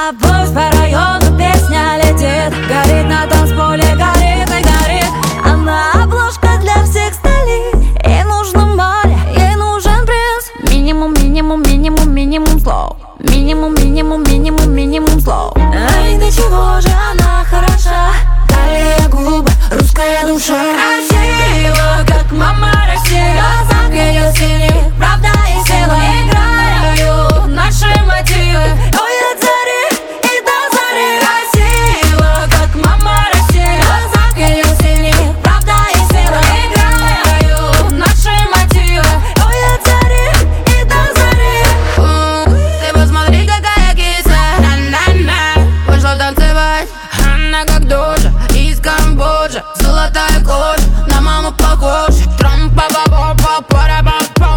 Пусть по району песня летит, горит на танцполе, горит и горит. Она обложка для всех столиц. Ей нужно море, ей нужен принц. Минимум, минимум, минимум, минимум слов. Минимум, минимум, минимум, минимум слов. Ай, до чего же она хороша. Талия, губы, русская душа. Красиво, как мама Россия. Глазах ее синих, правда и сила. Играют наши мотивы. Ой, от зари и до зари. Красиво, как мама Россия. Глазах ее синих, правда и сила. Играют наши мотивы. Ой, от зари и до зари. Ты посмотри, какая кисля. На-на-на. Вышла танцевать. Она как дожа из Камбоджи. Золотая кожа, на маму похожа. Трам-па-па-па-па-па-па-па.